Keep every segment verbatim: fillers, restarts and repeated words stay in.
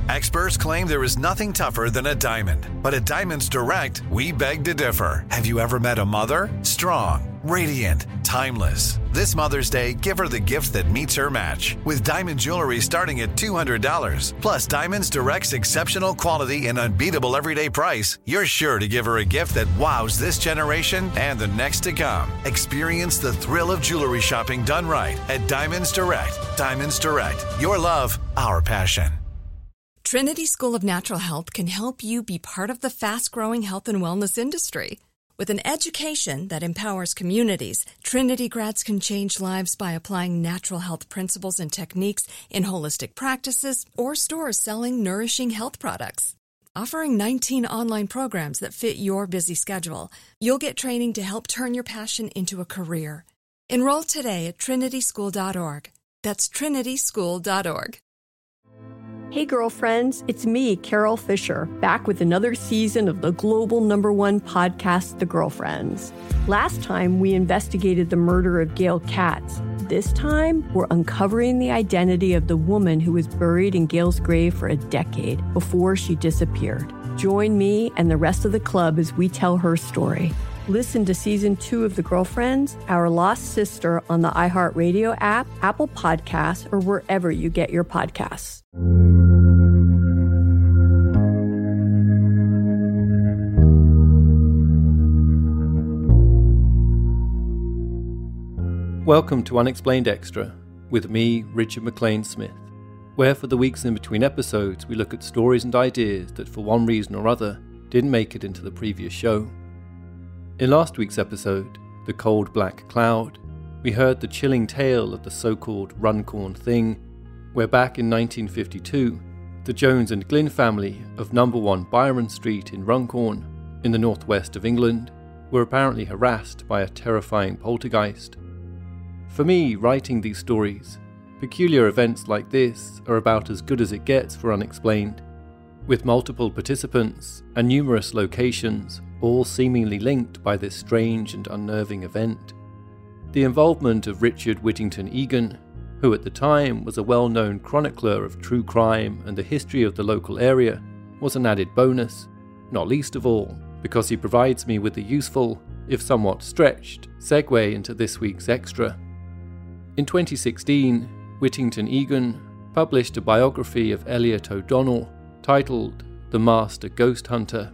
Experts claim there is nothing tougher than a diamond. But at Diamonds Direct, we beg to differ. Have you ever met a mother? Strong, radiant, timeless. This Mother's Day, give her the gift that meets her match. With diamond jewelry starting at two hundred dollars. Plus, Diamonds Direct's exceptional quality and unbeatable everyday price, you're sure to give her a gift that wows this generation and the next to come. Experience the thrill of jewelry shopping done right at Diamonds Direct. Diamonds Direct. Your love, our passion. Trinity School of Natural Health can help you be part of the fast-growing health and wellness industry. With an education that empowers communities, Trinity grads can change lives by applying natural health principles and techniques in holistic practices or stores selling nourishing health products. Offering nineteen online programs that fit your busy schedule, you'll get training to help turn your passion into a career. Enroll today at trinity school dot org. That's trinity school dot org. Hey girlfriends, it's me, Carol Fisher, back with another season of the global number one podcast, The Girlfriends. Last time, we investigated the murder of Gail Katz. This time, we're uncovering the identity of the woman who was buried in Gail's grave for a decade before she disappeared. Join me and the rest of the club as we tell her story. Listen to Season two of The Girlfriends, Our Lost Sister on the iHeartRadio app, Apple Podcasts, or wherever you get your podcasts. Welcome to Unexplained Extra, with me, Richard McLean Smith, where for the weeks in between episodes we look at stories and ideas that for one reason or other didn't make it into the previous show. In last week's episode, The Cold Black Cloud, we heard the chilling tale of the so-called Runcorn Thing, where back in nineteen fifty-two, the Jones and Glynn family of number one Byron Street in Runcorn, in the northwest of England, were apparently harassed by a terrifying poltergeist. For me, writing these stories, peculiar events like this are about as good as it gets for Unexplained, with multiple participants and numerous locations all seemingly linked by this strange and unnerving event. The involvement of Richard Whittington Egan, who at the time was a well-known chronicler of true crime and the history of the local area, was an added bonus, not least of all because he provides me with a useful, if somewhat stretched, segue into this week's extra. In twenty sixteen, Whittington Egan published a biography of Elliot O'Donnell titled The Master Ghost Hunter.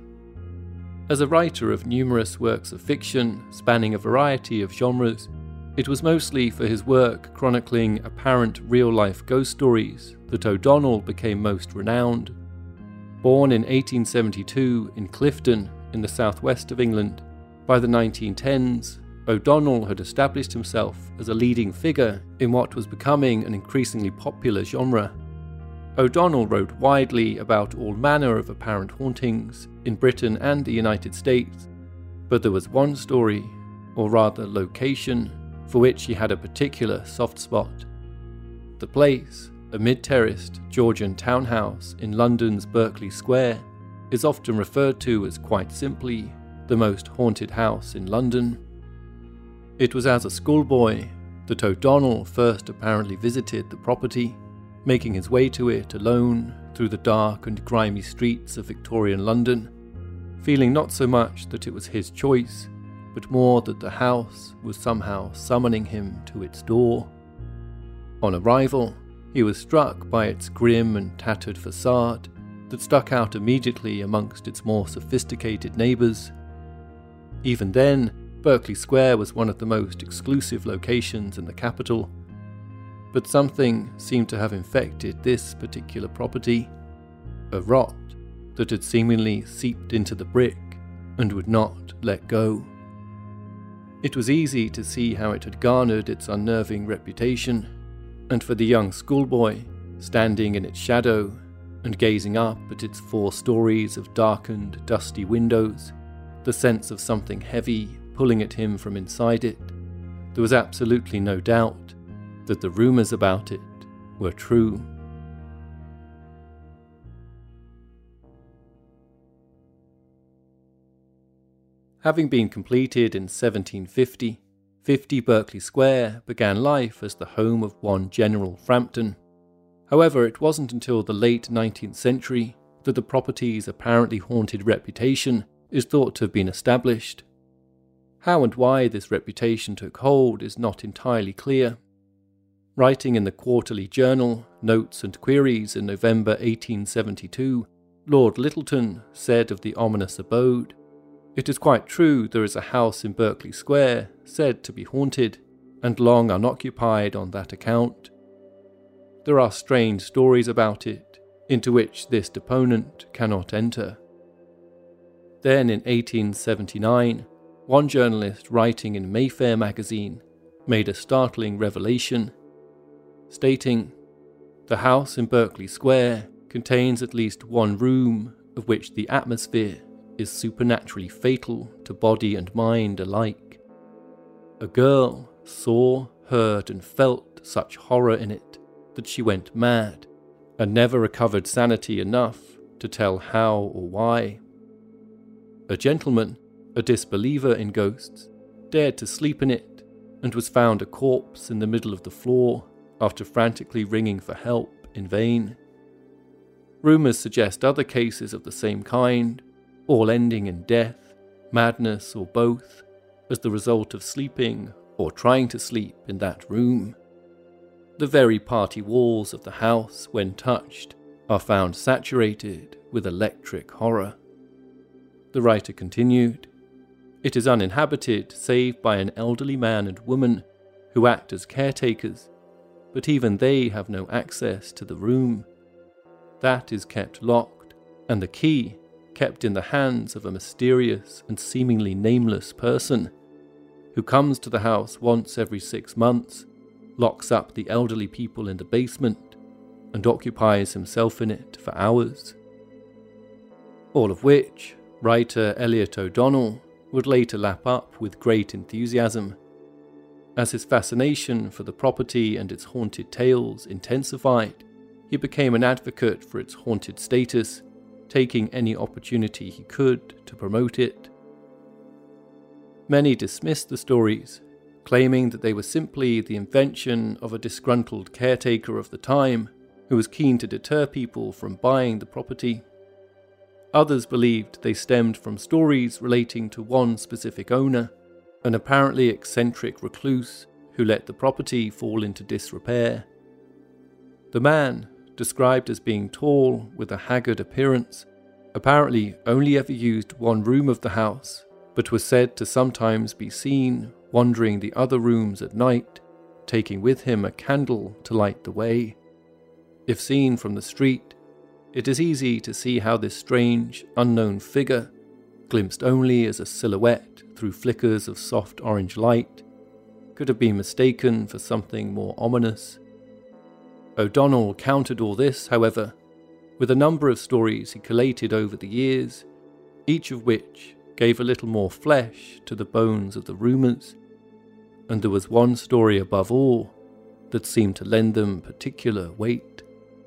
As a writer of numerous works of fiction spanning a variety of genres, it was mostly for his work chronicling apparent real-life ghost stories that O'Donnell became most renowned. Born in eighteen seventy-two in Clifton in the southwest of England, by the nineteen tens, O'Donnell had established himself as a leading figure in what was becoming an increasingly popular genre. O'Donnell wrote widely about all manner of apparent hauntings in Britain and the United States, but there was one story, or rather location, for which he had a particular soft spot. The place, a mid-terraced Georgian townhouse in London's Berkeley Square, is often referred to as quite simply the most haunted house in London. It was as a schoolboy that O'Donnell first apparently visited the property, making his way to it alone through the dark and grimy streets of Victorian London, feeling not so much that it was his choice, but more that the house was somehow summoning him to its door. On arrival, he was struck by its grim and tattered facade that stuck out immediately amongst its more sophisticated neighbours. Even then, Berkeley Square was one of the most exclusive locations in the capital, but something seemed to have infected this particular property, a rot that had seemingly seeped into the brick and would not let go. It was easy to see how it had garnered its unnerving reputation, and for the young schoolboy, standing in its shadow and gazing up at its four stories of darkened, dusty windows, the sense of something heavy pulling at him from inside it, there was absolutely no doubt that the rumours about it were true. Having been completed in seventeen fifty, fifty Berkeley Square began life as the home of one General Frampton. However, it wasn't until the late nineteenth century that the property's apparently haunted reputation is thought to have been established. How and why this reputation took hold is not entirely clear. Writing in the Quarterly Journal, Notes and Queries in November eighteen seventy-two, Lord Lyttelton said of the ominous abode, "It is quite true there is a house in Berkeley Square said to be haunted, and long unoccupied on that account. There are strange stories about it, into which this deponent cannot enter." Then in eighteen seventy-nine, one journalist writing in Mayfair magazine made a startling revelation, stating, "The house in Berkeley Square contains at least one room of which the atmosphere is supernaturally fatal to body and mind alike. A girl saw, heard and felt such horror in it that she went mad, and never recovered sanity enough to tell how or why. A gentleman, a disbeliever in ghosts, dared to sleep in it, and was found a corpse in the middle of the floor after frantically ringing for help in vain. Rumours suggest other cases of the same kind, all ending in death, madness or both, as the result of sleeping or trying to sleep in that room. The very party walls of the house, when touched, are found saturated with electric horror." The writer continued, "It is uninhabited save by an elderly man and woman who act as caretakers, but even they have no access to the room. That is kept locked, and the key kept in the hands of a mysterious and seemingly nameless person, who comes to the house once every six months, locks up the elderly people in the basement, and occupies himself in it for hours." All of which writer Elliot O'Donnell would later lap up with great enthusiasm. As his fascination for the property and its haunted tales intensified, he became an advocate for its haunted status, taking any opportunity he could to promote it. Many dismissed the stories, claiming that they were simply the invention of a disgruntled caretaker of the time who was keen to deter people from buying the property. Others believed they stemmed from stories relating to one specific owner, an apparently eccentric recluse who let the property fall into disrepair. The man, described as being tall with a haggard appearance, apparently only ever used one room of the house, but was said to sometimes be seen wandering the other rooms at night, taking with him a candle to light the way. If seen from the street, it is easy to see how this strange, unknown figure, glimpsed only as a silhouette through flickers of soft orange light, could have been mistaken for something more ominous. O'Donnell countered all this, however, with a number of stories he collated over the years, each of which gave a little more flesh to the bones of the rumours, and there was one story above all that seemed to lend them particular weight.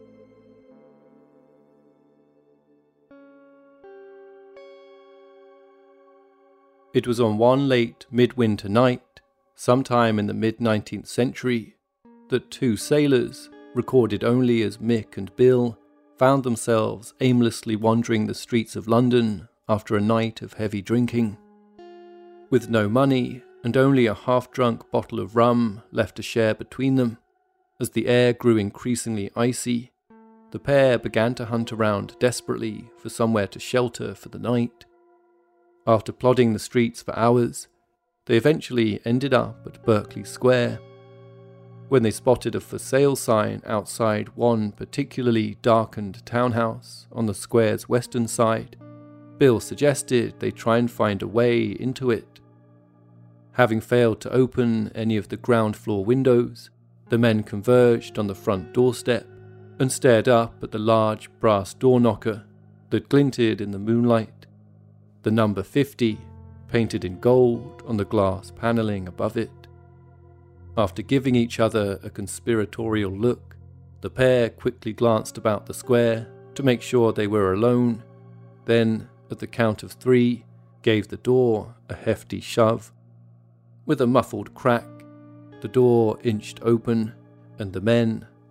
It was on one late midwinter night, sometime in the mid-nineteenth century, that two sailors, recorded only as Mick and Bill, found themselves aimlessly wandering the streets of London after a night of heavy drinking. With no money and only a half-drunk bottle of rum left to share between them, as the air grew increasingly icy, the pair began to hunt around desperately for somewhere to shelter for the night. After plodding the streets for hours, they eventually ended up at Berkeley Square. When they spotted a for sale sign outside one particularly darkened townhouse on the square's western side, Bill suggested they try and find a way into it. Having failed to open any of the ground floor windows, the men converged on the front doorstep and stared up at the large brass door knocker that glinted in the moonlight, the number fifty painted in gold on the glass panelling above it. After giving each other a conspiratorial look, the pair quickly glanced about the square to make sure they were alone, then, at the count of three, gave the door a hefty shove. With a muffled crack, the door inched open, and the men,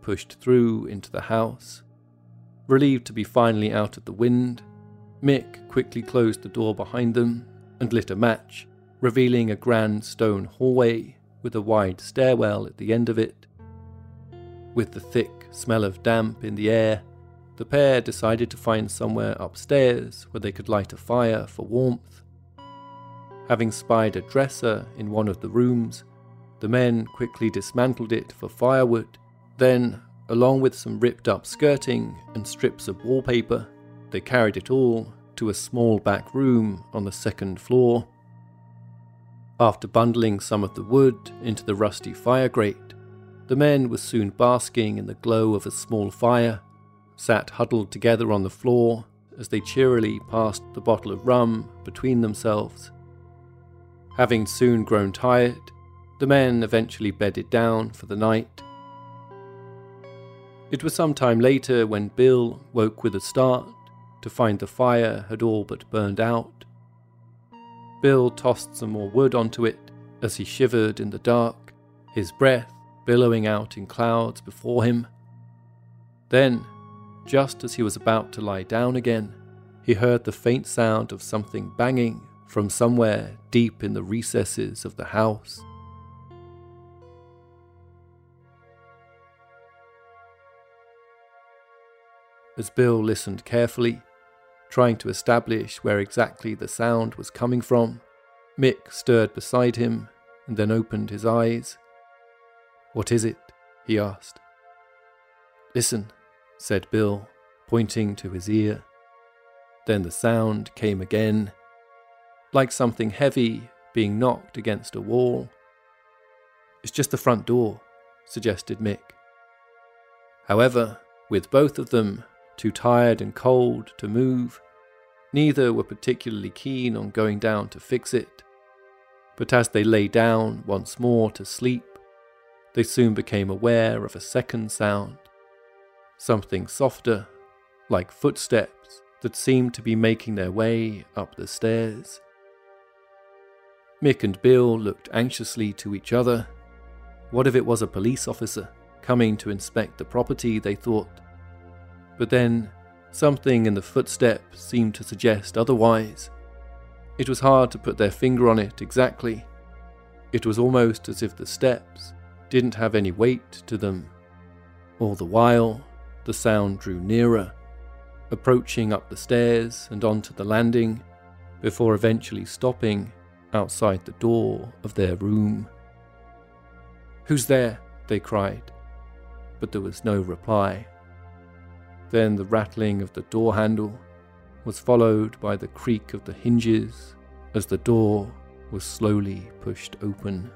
pushed through into the house. Relieved to be finally out of the wind, Mick quickly closed the door behind them and lit a match, revealing a grand stone hallway with a wide stairwell at the end of it. With the thick smell of damp in the air, the pair decided to find somewhere upstairs where they could light a fire for warmth. Having spied a dresser in one of the rooms, the men quickly dismantled it for firewood. Then, along with some ripped up skirting and strips of wallpaper, they carried it all to a small back room on the second floor. After bundling some of the wood into the rusty fire grate, the men were soon basking in the glow of a small fire, sat huddled together on the floor as they cheerily passed the bottle of rum between themselves. Having soon grown tired, the men eventually bedded down for the night. It was some time later when Bill woke with a start to find the fire had all but burned out. Bill tossed some more wood onto it as he shivered in the dark, his breath billowing out in clouds before him. Then, just as he was about to lie down again, he heard the faint sound of something banging from somewhere deep in the recesses of the house. As Bill listened carefully, trying to establish where exactly the sound was coming from, Mick stirred beside him and then opened his eyes. "What is it?" he asked. "Listen," said Bill, pointing to his ear. Then the sound came again, like something heavy being knocked against a wall. "It's just the front door," suggested Mick. However, with both of them too tired and cold to move, neither were particularly keen on going down to fix it. But as they lay down once more to sleep, they soon became aware of a second sound, something softer, like footsteps that seemed to be making their way up the stairs. Mick and Bill looked anxiously to each other. What if it was a police officer coming to inspect the property, they thought. But then, something in the footsteps seemed to suggest otherwise. It was hard to put their finger on it exactly. It was almost as if the steps didn't have any weight to them. All the while, the sound drew nearer, approaching up the stairs and onto the landing, before eventually stopping outside the door of their room. "Who's there?" they cried, but there was no reply. Then the rattling of the door handle was followed by the creak of the hinges as the door was slowly pushed open.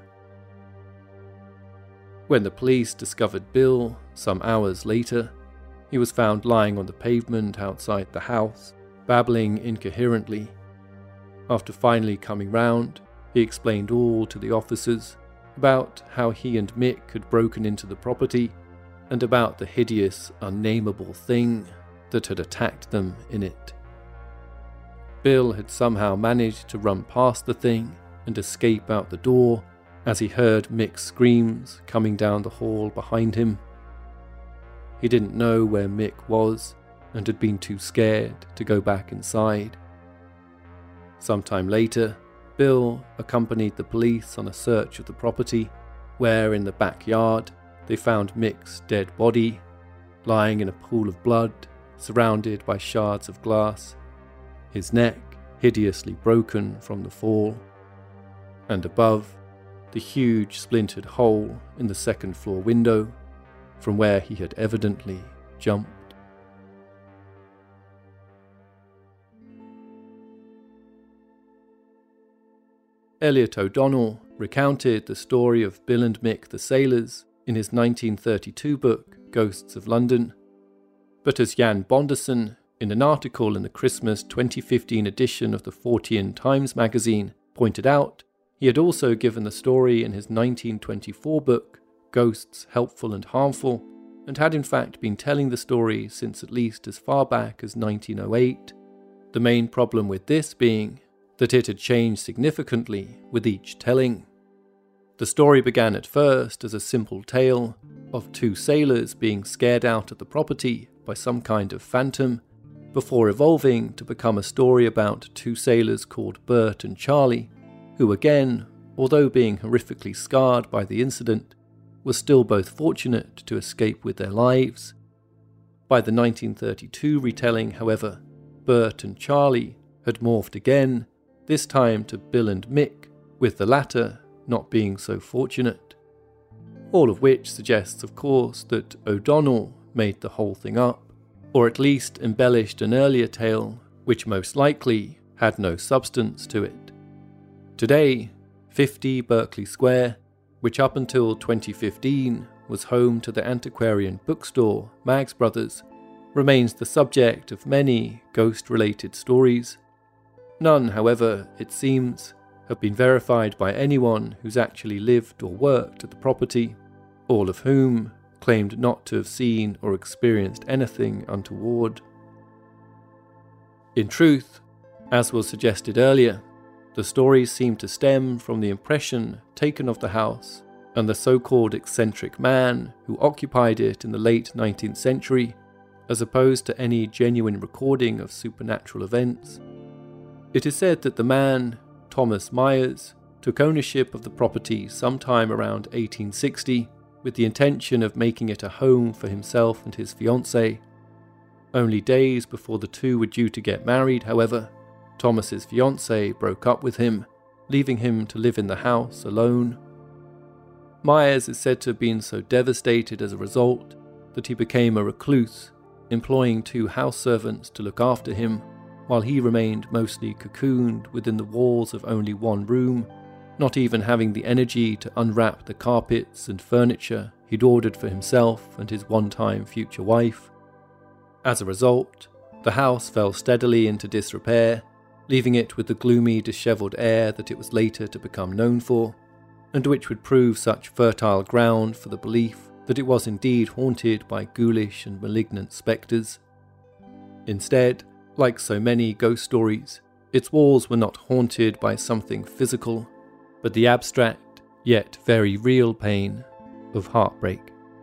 When the police discovered Bill some hours later, he was found lying on the pavement outside the house, babbling incoherently. After finally coming round, he explained all to the officers about how he and Mick had broken into the property and about the hideous, unnameable thing that had attacked them in it. Bill had somehow managed to run past the thing and escape out the door as he heard Mick's screams coming down the hall behind him. He didn't know where Mick was and had been too scared to go back inside. Sometime later, Bill accompanied the police on a search of the property, where in the backyard they found Mick's dead body, lying in a pool of blood, surrounded by shards of glass, his neck hideously broken from the fall, and above, the huge splintered hole in the second floor window, from where he had evidently jumped. Elliot O'Donnell recounted the story of Bill and Mick the Sailors in his nineteen thirty-two book, Ghosts of London. But as Jan Bonderson, in an article in the Christmas twenty fifteen edition of the Fortean Times magazine, pointed out, he had also given the story in his nineteen twenty-four book, Ghosts Helpful and Harmful, and had in fact been telling the story since at least as far back as nineteen oh eight, the main problem with this being that it had changed significantly with each telling. The story began at first as a simple tale of two sailors being scared out of the property by some kind of phantom, before evolving to become a story about two sailors called Bert and Charlie, who again, although being horrifically scarred by the incident, were still both fortunate to escape with their lives. By the nineteen thirty-two retelling, however, Bert and Charlie had morphed again, this time to Bill and Mick, with the latter not being so fortunate. All of which suggests, of course, that O'Donnell made the whole thing up, or at least embellished an earlier tale which most likely had no substance to it. Today, fifty Berkeley Square, which up until twenty fifteen was home to the antiquarian bookstore Maggs Brothers, remains the subject of many ghost-related stories. None, however, it seems, have been verified by anyone who's actually lived or worked at the property, all of whom claimed not to have seen or experienced anything untoward. In truth, as was suggested earlier, the stories seem to stem from the impression taken of the house and the so-called eccentric man who occupied it in the late nineteenth century, as opposed to any genuine recording of supernatural events. It is said that the man, Thomas Myers, took ownership of the property sometime around eighteen sixty with the intention of making it a home for himself and his fiancée. Only days before the two were due to get married, however, Thomas's fiancée broke up with him, leaving him to live in the house alone. Myers is said to have been so devastated as a result that he became a recluse, employing two house servants to look after him, while he remained mostly cocooned within the walls of only one room, not even having the energy to unwrap the carpets and furniture he'd ordered for himself and his one-time future wife. As a result, the house fell steadily into disrepair, leaving it with the gloomy, dishevelled air that it was later to become known for, and which would prove such fertile ground for the belief that it was indeed haunted by ghoulish and malignant spectres. Instead, like so many ghost stories, its walls were not haunted by something physical, but the abstract, yet very real pain of heartbreak.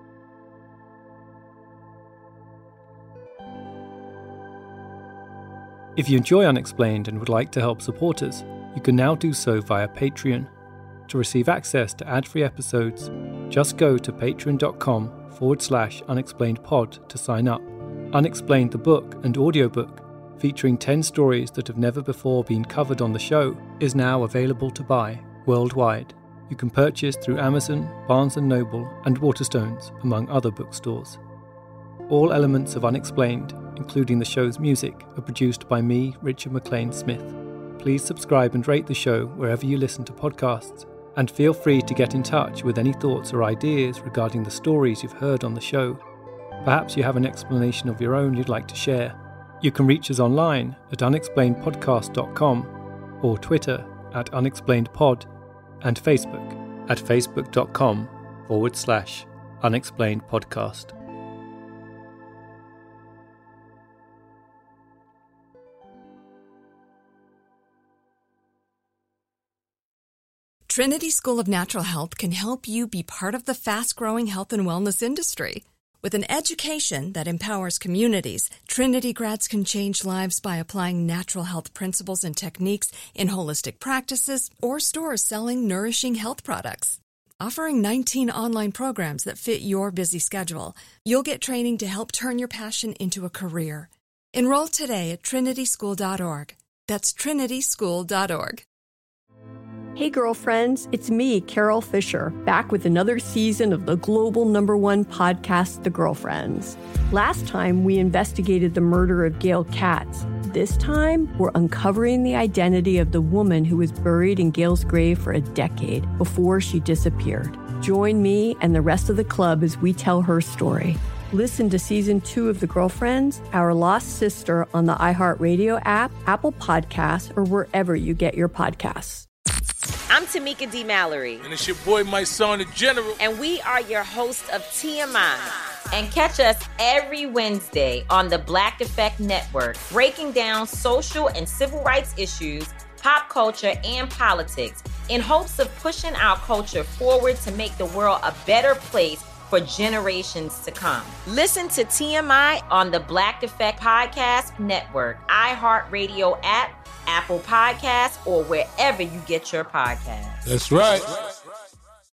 If you enjoy Unexplained and would like to help support us, you can now do so via Patreon. To receive access to ad-free episodes, just go to patreon.com forward slash unexplained pod to sign up. Unexplained the book and audiobook, featuring ten stories that have never before been covered on the show, is now available to buy worldwide. You can purchase through Amazon, Barnes and Noble, and Waterstones, among other bookstores. All elements of Unexplained, including the show's music, are produced by me, Richard McLean Smith. Please subscribe and rate the show wherever you listen to podcasts, and feel free to get in touch with any thoughts or ideas regarding the stories you've heard on the show. Perhaps you have an explanation of your own you'd like to share. You can reach us online at unexplained podcast dot com, or Twitter at unexplainedpod, and Facebook at facebook.com forward slash unexplained podcast. Trinity School of Natural Health can help you be part of the fast-growing health and wellness industry. With an education that empowers communities, Trinity grads can change lives by applying natural health principles and techniques in holistic practices or stores selling nourishing health products. Offering nineteen online programs that fit your busy schedule, you'll get training to help turn your passion into a career. Enroll today at trinity school dot org. That's trinity school dot org. Hey girlfriends, it's me, Carol Fisher, back with another season of the global number one podcast, The Girlfriends. Last time, we investigated the murder of Gail Katz. This time, we're uncovering the identity of the woman who was buried in Gail's grave for a decade before she disappeared. Join me and the rest of the club as we tell her story. Listen to season two of The Girlfriends, Our Lost Sister on the iHeartRadio app, Apple Podcasts, or wherever you get your podcasts. I'm Tamika D. Mallory. And it's your boy, my son, the General. And we are your hosts of T M I. And catch us every Wednesday on the Black Effect Network, breaking down social and civil rights issues, pop culture, and politics in hopes of pushing our culture forward to make the world a better place for generations to come. Listen to T M I on the Black Effect Podcast Network, iHeartRadio app, Apple Podcasts, or wherever you get your podcasts. That's right.